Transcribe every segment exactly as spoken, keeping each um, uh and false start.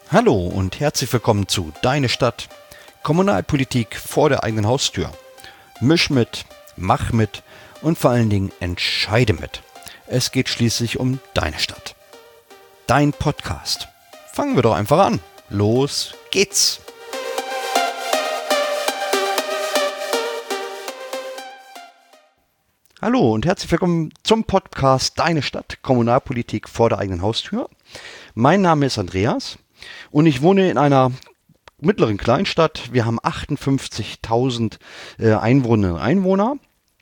Hallo und herzlich willkommen zu Deine Stadt. Kommunalpolitik vor der eigenen Haustür. Misch mit, mach mit und vor allen Dingen entscheide mit. Es geht schließlich um deine Stadt. Dein Podcast. Fangen wir doch einfach an. Los geht's. Hallo und herzlich willkommen zum Podcast Deine Stadt. Kommunalpolitik vor der eigenen Haustür. Mein Name ist Andreas. Und ich wohne in einer mittleren Kleinstadt. Wir haben achtundfünfzigtausend äh, Einwohnerinnen und Einwohner.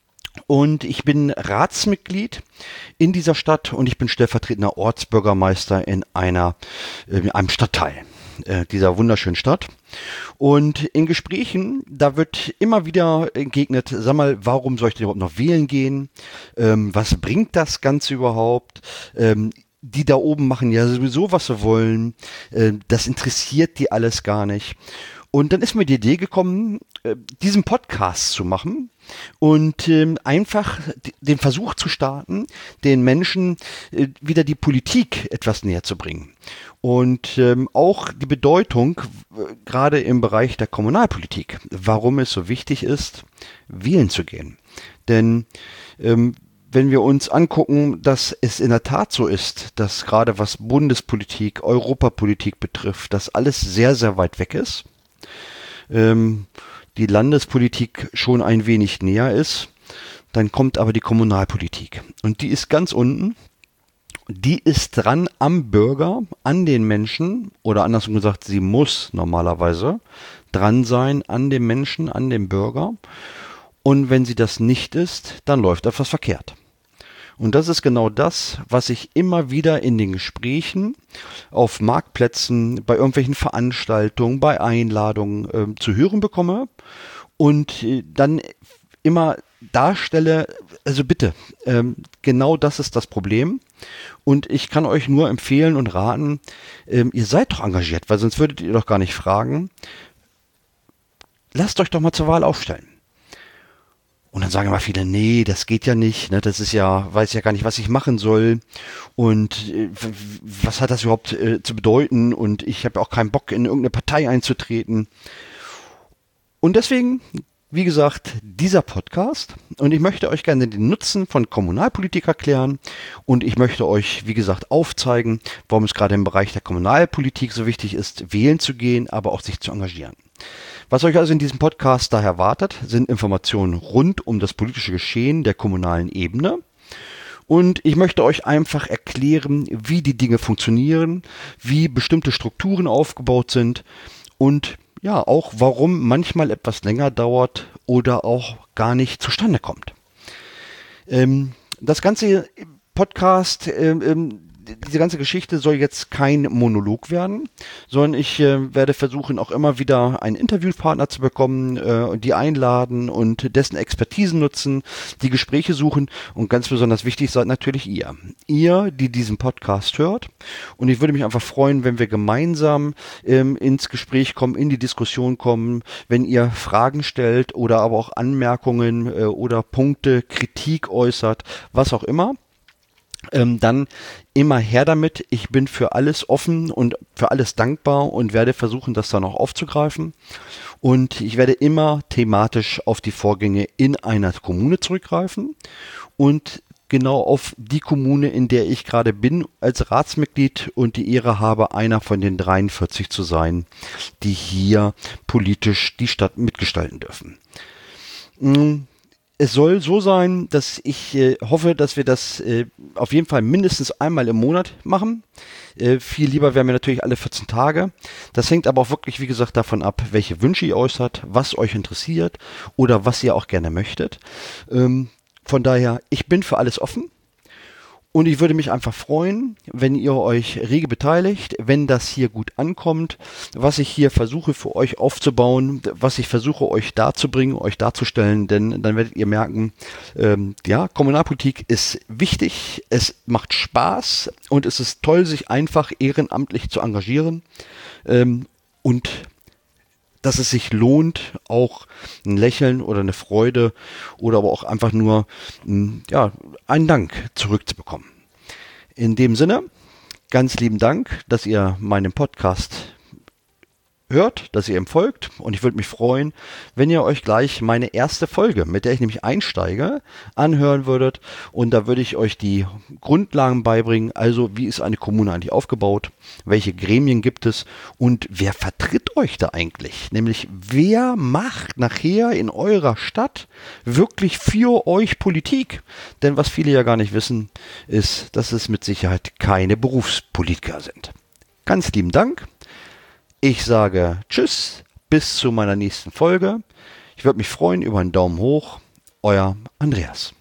Und ich bin Ratsmitglied in dieser Stadt und ich bin stellvertretender Ortsbürgermeister in einer, äh, in einem Stadtteil äh, dieser wunderschönen Stadt. Und in Gesprächen, da wird immer wieder entgegnet, sag mal, warum soll ich denn überhaupt noch wählen gehen? Ähm, was bringt das Ganze überhaupt? Ähm, Die da oben machen ja sowieso, was sie wollen. Das interessiert die alles gar nicht. Und dann ist mir die Idee gekommen, diesen Podcast zu machen und einfach den Versuch zu starten, den Menschen wieder die Politik etwas näher zu bringen. Und auch die Bedeutung, gerade im Bereich der Kommunalpolitik, warum es so wichtig ist, wählen zu gehen. Denn wenn wir uns angucken, dass es in der Tat so ist, dass gerade was Bundespolitik, Europapolitik betrifft, dass alles sehr, sehr weit weg ist, ähm, die Landespolitik schon ein wenig näher ist, dann kommt aber die Kommunalpolitik. Und die ist ganz unten. Die ist dran am Bürger, an den Menschen, oder andersrum gesagt, sie muss normalerweise dran sein an dem Menschen, an dem Bürger. Und wenn sie das nicht ist, dann läuft etwas verkehrt. Und das ist genau das, was ich immer wieder in den Gesprächen auf Marktplätzen, bei irgendwelchen Veranstaltungen, bei Einladungen äh, zu hören bekomme und äh, dann immer darstelle, also bitte, ähm, genau das ist das Problem. Und ich kann euch nur empfehlen und raten, ähm, ihr seid doch engagiert, weil sonst würdet ihr doch gar nicht fragen. Lasst euch doch mal zur Wahl aufstellen. Und dann sagen immer viele, nee, das geht ja nicht, ne, das ist ja, weiß ja gar nicht, was ich machen soll und äh, was hat das überhaupt äh, zu bedeuten und ich habe auch keinen Bock, in irgendeine Partei einzutreten. Und deswegen, wie gesagt, dieser Podcast und ich möchte euch gerne den Nutzen von Kommunalpolitik erklären und ich möchte euch, wie gesagt, aufzeigen, warum es gerade im Bereich der Kommunalpolitik so wichtig ist, wählen zu gehen, aber auch sich zu engagieren. Was euch also in diesem Podcast daher erwartet, sind Informationen rund um das politische Geschehen der kommunalen Ebene. Und ich möchte euch einfach erklären, wie die Dinge funktionieren, wie bestimmte Strukturen aufgebaut sind und ja, auch warum manchmal etwas länger dauert oder auch gar nicht zustande kommt. Ähm, das ganze Podcast, ähm, ähm, diese ganze Geschichte soll jetzt kein Monolog werden, sondern ich äh, werde versuchen, auch immer wieder einen Interviewpartner zu bekommen, äh, die einladen und dessen Expertisen nutzen, die Gespräche suchen und ganz besonders wichtig seid natürlich ihr. Ihr, die diesen Podcast hört. Und ich würde mich einfach freuen, wenn wir gemeinsam ähm, ins Gespräch kommen, in die Diskussion kommen, wenn ihr Fragen stellt oder aber auch Anmerkungen äh, oder Punkte, Kritik äußert, was auch immer. Ähm, dann immer her damit. Ich bin für alles offen und für alles dankbar und werde versuchen, das dann auch aufzugreifen. Und ich werde immer thematisch auf die Vorgänge in einer Kommune zurückgreifen und genau auf die Kommune, in der ich gerade bin, als Ratsmitglied und die Ehre habe, einer von den dreiundvierzig zu sein, die hier politisch die Stadt mitgestalten dürfen. Mm. Es soll so sein, dass ich äh, hoffe, dass wir das äh, auf jeden Fall mindestens einmal im Monat machen. Äh, viel lieber wären wir natürlich alle vierzehn Tage. Das hängt aber auch wirklich, wie gesagt, davon ab, welche Wünsche ihr äußert, was euch interessiert oder was ihr auch gerne möchtet. Ähm, von daher, ich bin für alles offen. Und ich würde mich einfach freuen, wenn ihr euch rege beteiligt, wenn das hier gut ankommt, was ich hier versuche für euch aufzubauen, was ich versuche euch darzubringen, euch darzustellen, denn dann werdet ihr merken, ähm, ja, Kommunalpolitik ist wichtig, es macht Spaß und es ist toll, sich einfach ehrenamtlich zu engagieren ähm, und dass es sich lohnt, auch ein Lächeln oder eine Freude oder aber auch einfach nur ja, einen Dank zurückzubekommen. In dem Sinne, ganz lieben Dank, dass ihr meinen Podcast hört, dass ihr ihm folgt. Und ich würde mich freuen, wenn ihr euch gleich meine erste Folge, mit der ich nämlich einsteige, anhören würdet. Und da würde ich euch die Grundlagen beibringen. Also, wie ist eine Kommune eigentlich aufgebaut? Welche Gremien gibt es? Und wer vertritt euch da eigentlich? Nämlich, wer macht nachher in eurer Stadt wirklich für euch Politik? Denn was viele ja gar nicht wissen, ist, dass es mit Sicherheit keine Berufspolitiker sind. Ganz lieben Dank. Ich sage Tschüss, bis zu meiner nächsten Folge. Ich würde mich freuen über einen Daumen hoch. Euer Andreas.